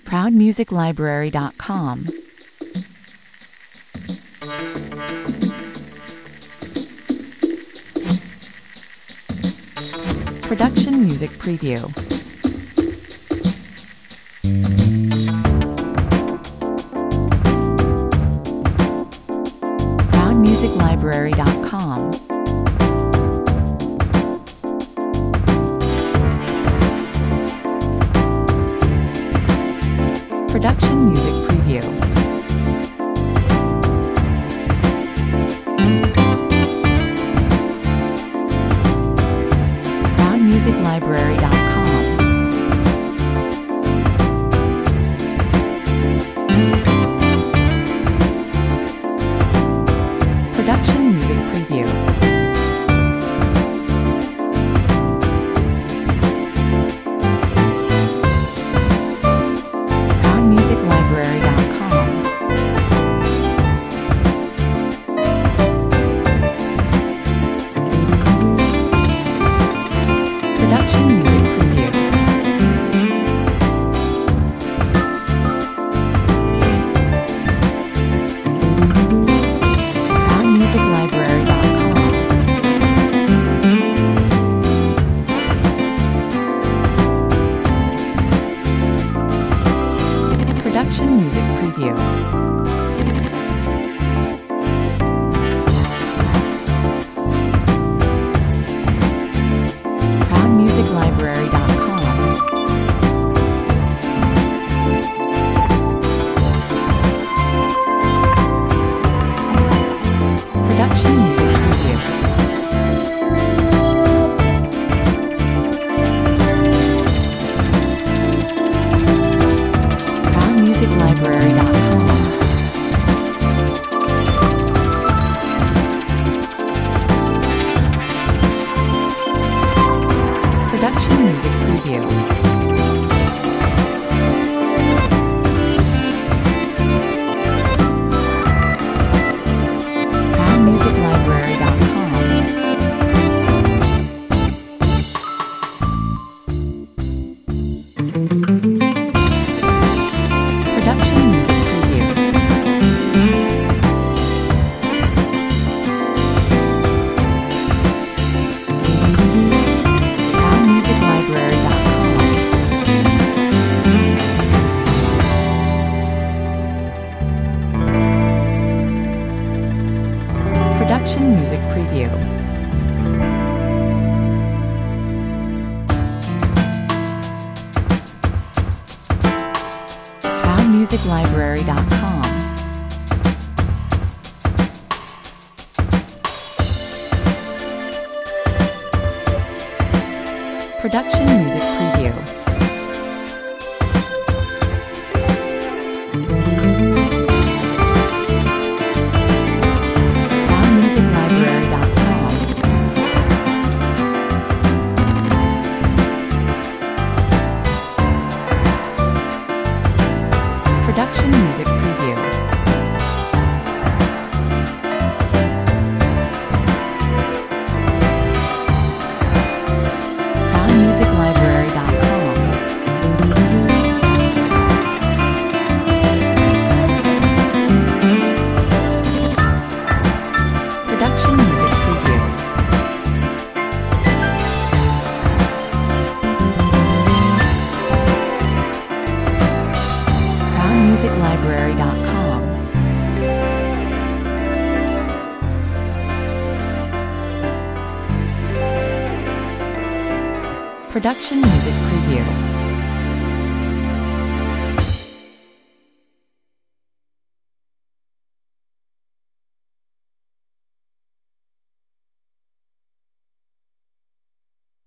ProudMusicLibrary.com. Production Music Preview. ProudMusicLibrary.com. Production Music Preview. ProudMusicLibrary.com. Production Music Preview. ProudMusicLibrary.com. Production Music Preview. ProudMusicLibrary.com. Production Music Preview. ProudMusicLibrary.com. Production Music Preview. ProudMusicLibrary.com. Production Music Preview. ProudMusicLibrary.com. Production Music Preview. ProudMusicLibrary.com. Production Music Preview. ProudMusicLibrary.com. Production Music Preview. ProudMusicLibrary.com. Production Music Preview. ProudMusicLibrary.com. Production Music Preview. ProudMusicLibrary.com. Production Music Preview.